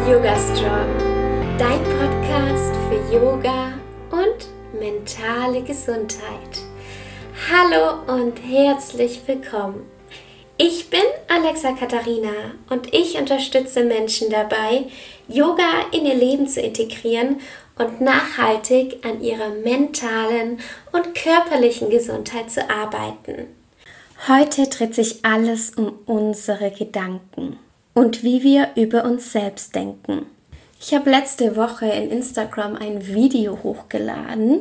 Yoga Strong, dein Podcast für Yoga und mentale Gesundheit. Hallo und herzlich willkommen. Ich bin Alexa Katharina und ich unterstütze Menschen dabei, Yoga in ihr Leben zu integrieren und nachhaltig an ihrer mentalen und körperlichen Gesundheit zu arbeiten. Heute dreht sich alles um unsere Gedanken und wie wir über uns selbst denken. Ich habe letzte Woche in Instagram ein Video hochgeladen,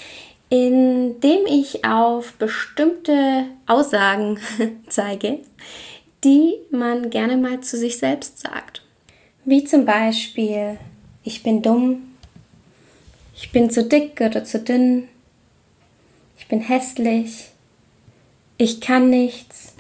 in dem ich auf bestimmte Aussagen zeige, die man gerne mal zu sich selbst sagt. Wie zum Beispiel, ich bin dumm, ich bin zu dick oder zu dünn, ich bin hässlich, ich kann nichts,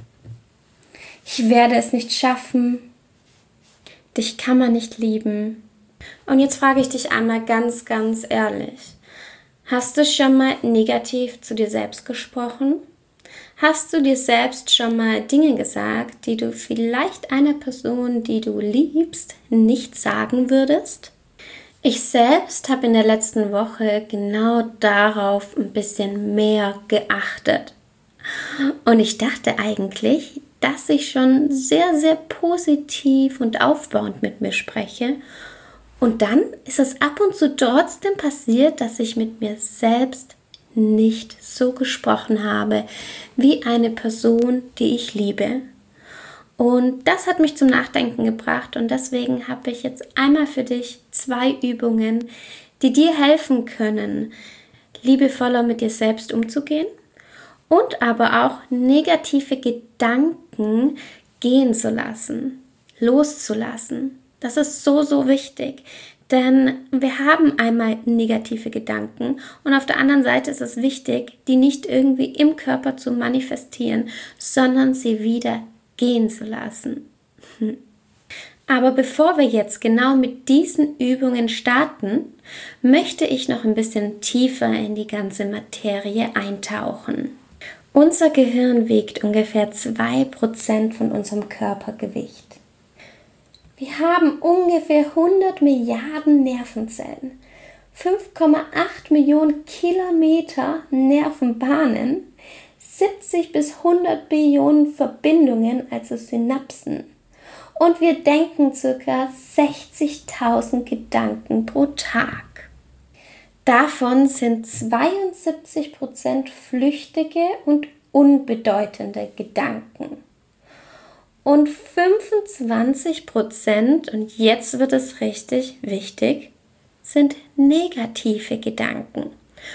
ich werde es nicht schaffen, dich kann man nicht lieben. Und jetzt frage ich dich einmal ganz, ganz ehrlich. Hast du schon mal negativ zu dir selbst gesprochen? Hast du dir selbst schon mal Dinge gesagt, die du vielleicht einer Person, die du liebst, nicht sagen würdest? Ich selbst habe in der letzten Woche genau darauf ein bisschen mehr geachtet. Und ich dachte eigentlich, dass ich schon sehr, sehr positiv und aufbauend mit mir spreche. Und dann ist es ab und zu trotzdem passiert, dass ich mit mir selbst nicht so gesprochen habe, wie eine Person, die ich liebe. Und das hat mich zum Nachdenken gebracht und deswegen habe ich jetzt einmal für dich 2 Übungen, die dir helfen können, liebevoller mit dir selbst umzugehen und aber auch negative Gedanken gehen zu lassen, loszulassen. Das ist so, so wichtig, denn wir haben einmal negative Gedanken und auf der anderen Seite ist es wichtig, die nicht irgendwie im Körper zu manifestieren, sondern sie wieder gehen zu lassen. Aber bevor wir jetzt genau mit diesen Übungen starten, möchte ich noch ein bisschen tiefer in die ganze Materie eintauchen. Unser Gehirn wiegt ungefähr 2% von unserem Körpergewicht. Wir haben ungefähr 100 Milliarden Nervenzellen, 5,8 Millionen Kilometer Nervenbahnen, 70 bis 100 Billionen Verbindungen, also Synapsen. Und wir denken ca. 60.000 Gedanken pro Tag. Davon sind 72% flüchtige und unbedeutende Gedanken. Und 25%, und jetzt wird es richtig wichtig, sind negative Gedanken.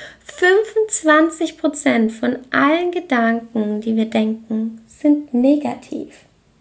25% von allen Gedanken, die wir denken, sind negativ.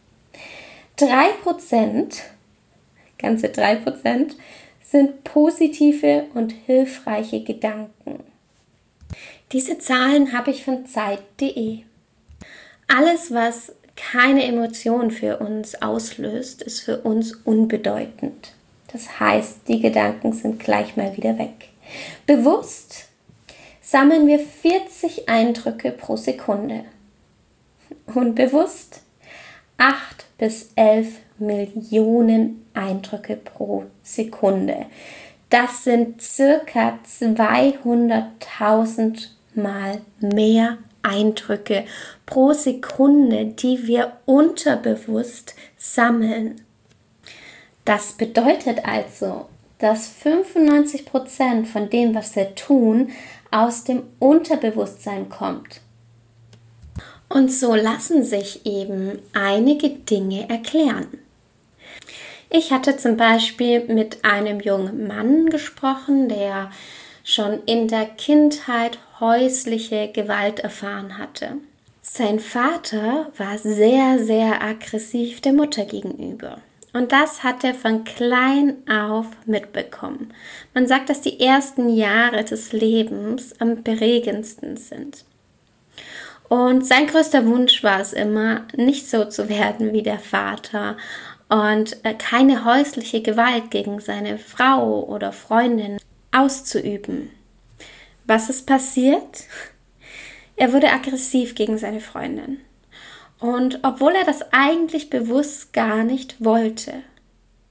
3%, ganze 3%, sind positive und hilfreiche Gedanken. Diese Zahlen habe ich von Zeit.de. Alles, was keine Emotion für uns auslöst, ist für uns unbedeutend. Das heißt, die Gedanken sind gleich mal wieder weg. Bewusst sammeln wir 40 Eindrücke pro Sekunde. Unbewusst 8 bis 11 Millionen Eindrücke pro Sekunde. Das sind circa 200.000 Mal mehr Eindrücke pro Sekunde, die wir unterbewusst sammeln. Das bedeutet also, dass 95% von dem, was wir tun, aus dem Unterbewusstsein kommt. Und so lassen sich eben einige Dinge erklären. Ich hatte zum Beispiel mit einem jungen Mann gesprochen, der schon in der Kindheit häusliche Gewalt erfahren hatte. Sein Vater war sehr, sehr aggressiv der Mutter gegenüber. Und das hat er von klein auf mitbekommen. Man sagt, dass die ersten Jahre des Lebens am prägendsten sind. Und sein größter Wunsch war es immer, nicht so zu werden wie der Vater und keine häusliche Gewalt gegen seine Frau oder Freundin auszuüben. Was ist passiert? Er wurde aggressiv gegen seine Freundin. Und obwohl er das eigentlich bewusst gar nicht wollte.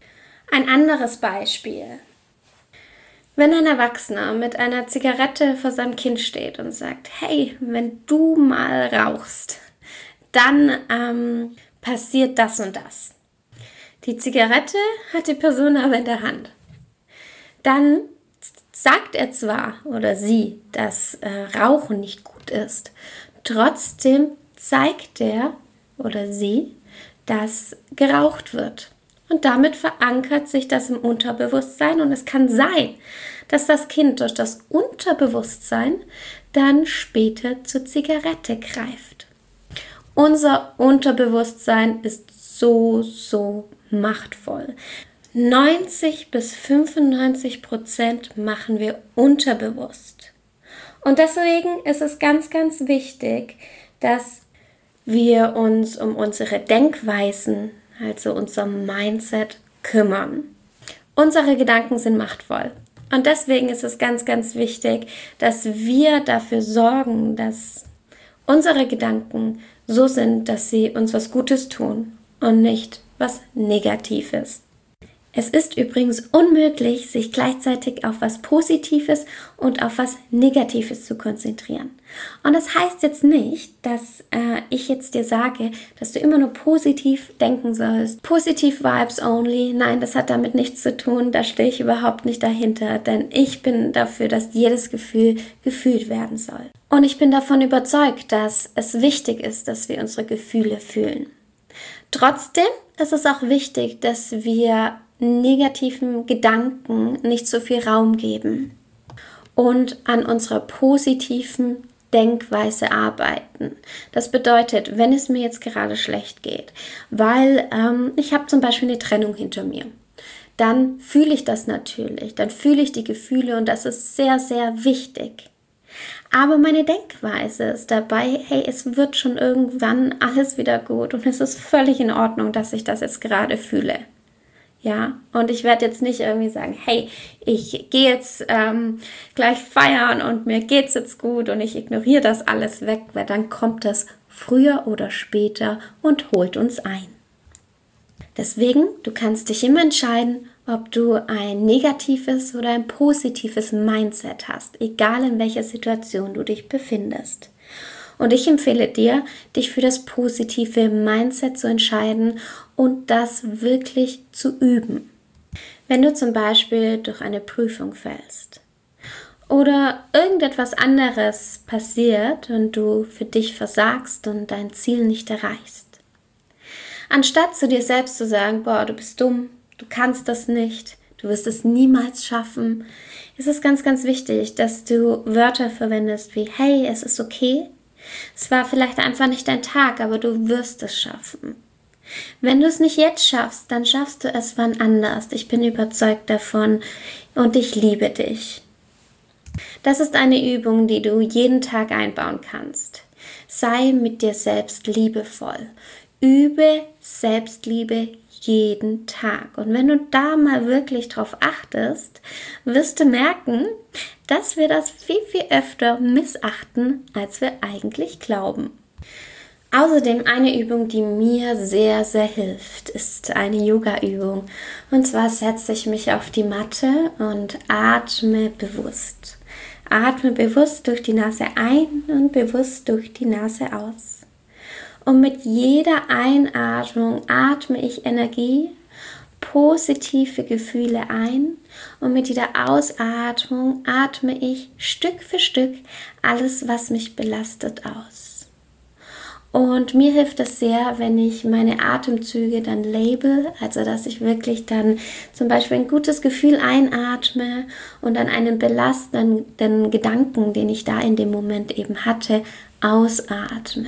Ein anderes Beispiel. Wenn ein Erwachsener mit einer Zigarette vor seinem Kind steht und sagt, hey, wenn du mal rauchst, dann passiert das und das. Die Zigarette hat die Person aber in der Hand. Dann sagt er zwar oder sie, dass Rauchen nicht gut ist. Trotzdem zeigt er oder sie, dass geraucht wird. Und damit verankert sich das im Unterbewusstsein und es kann sein, dass das Kind durch das Unterbewusstsein dann später zur Zigarette greift. Unser Unterbewusstsein ist so machtvoll. 90-95% machen wir unterbewusst. Und deswegen ist es ganz wichtig, dass wir uns um unsere Denkweisen, also unser Mindset, kümmern. Unsere Gedanken sind machtvoll. Und deswegen ist es ganz wichtig, dass wir dafür sorgen, dass unsere Gedanken so sind, dass sie uns was Gutes tun und nicht was Negatives. Es ist übrigens unmöglich, sich gleichzeitig auf was Positives und auf was Negatives zu konzentrieren. Und das heißt jetzt nicht, dass ich jetzt dir sage, dass du immer nur positiv denken sollst. Positive Vibes only. Nein, das hat damit nichts zu tun. Da stehe ich überhaupt nicht dahinter, denn ich bin dafür, dass jedes Gefühl gefühlt werden soll. Und ich bin davon überzeugt, dass es wichtig ist, dass wir unsere Gefühle fühlen. Trotzdem ist es auch wichtig, dass wir negativen Gedanken nicht so viel Raum geben und an unserer positiven Denkweise arbeiten. Das bedeutet, wenn es mir jetzt gerade schlecht geht, weil ich habe zum Beispiel eine Trennung hinter mir, dann fühle ich das natürlich, dann fühle ich die Gefühle und das ist sehr wichtig. Aber meine Denkweise ist dabei, hey, es wird schon irgendwann alles wieder gut und es ist völlig in Ordnung, dass ich das jetzt gerade fühle. Ja, und ich werde jetzt nicht irgendwie sagen, hey, ich gehe jetzt gleich feiern und mir geht's jetzt gut und ich ignoriere das alles weg, weil dann kommt das früher oder später und holt uns ein. Deswegen, du kannst dich immer entscheiden, ob du ein negatives oder ein positives Mindset hast, egal in welcher Situation du dich befindest. Und ich empfehle dir, dich für das positive Mindset zu entscheiden und das wirklich zu üben. Wenn du zum Beispiel durch eine Prüfung fällst oder irgendetwas anderes passiert und du für dich versagst und dein Ziel nicht erreichst. Anstatt zu dir selbst zu sagen, boah, du bist dumm, du kannst das nicht, du wirst es niemals schaffen, ist es ganz wichtig, dass du Wörter verwendest wie, hey, es ist okay. Es war vielleicht einfach nicht dein Tag, aber du wirst es schaffen. Wenn du es nicht jetzt schaffst, dann schaffst du es wann anders. Ich bin überzeugt davon und ich liebe dich. Das ist eine Übung, die du jeden Tag einbauen kannst. Sei mit dir selbst liebevoll. Übe Selbstliebe jeden Tag. Und wenn du da mal wirklich drauf achtest, wirst du merken, dass wir das viel öfter missachten, als wir eigentlich glauben. Außerdem eine Übung, die mir sehr hilft, ist eine Yoga-Übung. Und zwar setze ich mich auf die Matte und atme bewusst. Atme bewusst durch die Nase ein und bewusst durch die Nase aus. Und mit jeder Einatmung atme ich Energie, positive Gefühle ein und mit jeder Ausatmung atme ich Stück für Stück alles, was mich belastet, aus. Und mir hilft es sehr, wenn ich meine Atemzüge dann label, also dass ich wirklich dann zum Beispiel ein gutes Gefühl einatme und dann einen belastenden Gedanken, den ich da in dem Moment eben hatte, ausatme.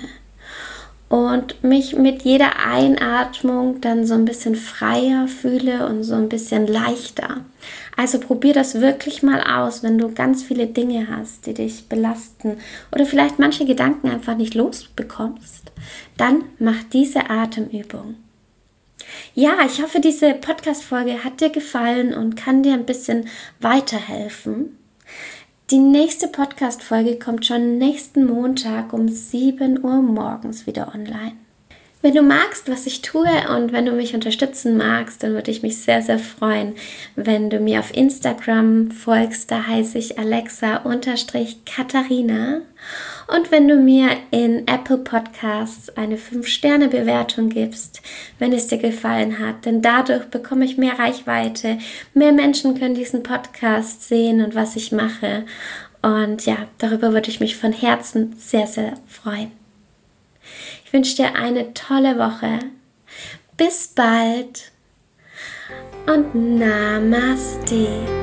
Und mich mit jeder Einatmung dann so ein bisschen freier fühle und so ein bisschen leichter. Also probier das wirklich mal aus, wenn du ganz viele Dinge hast, die dich belasten oder vielleicht manche Gedanken einfach nicht losbekommst, dann mach diese Atemübung. Ja, ich hoffe, diese Podcast-Folge hat dir gefallen und kann dir ein bisschen weiterhelfen. Die nächste Podcast-Folge kommt schon nächsten Montag um 7 Uhr morgens wieder online. Wenn du magst, was ich tue und wenn du mich unterstützen magst, dann würde ich mich sehr, sehr freuen, wenn du mir auf Instagram folgst. Da heiße ich Alexa_Katharina. Und wenn du mir in Apple Podcasts eine 5-Sterne-Bewertung gibst, wenn es dir gefallen hat. Denn dadurch bekomme ich mehr Reichweite. Mehr Menschen können diesen Podcast sehen und was ich mache. Und ja, darüber würde ich mich von Herzen sehr, sehr freuen. Ich wünsche dir eine tolle Woche. Bis bald und Namaste.